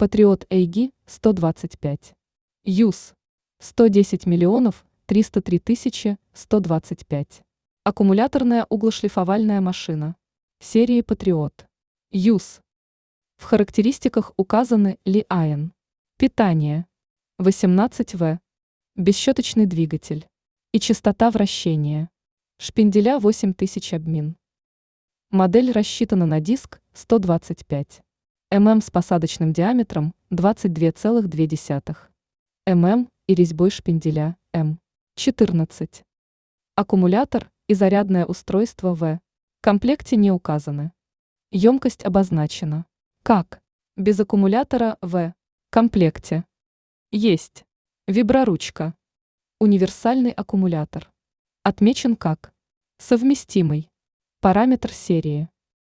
Patriot AG 125. ЮЗ 110 миллионов 303 тысячи 125. Аккумуляторная углошлифовальная машина серии Patriot. ЮЗ. В характеристиках указаны Li-ion. Питание 18В. Бесщеточный двигатель. И частота вращения. Шпинделя 8000 обмин. Модель рассчитана на диск 125 мм с посадочным диаметром 22,2 мм и резьбой шпинделя М14. Аккумулятор и зарядное устройство В комплекте не указаны. Емкость обозначена как без аккумулятора В комплекте. Есть виброручка. Универсальный аккумулятор. Отмечен как совместимый. Параметр серии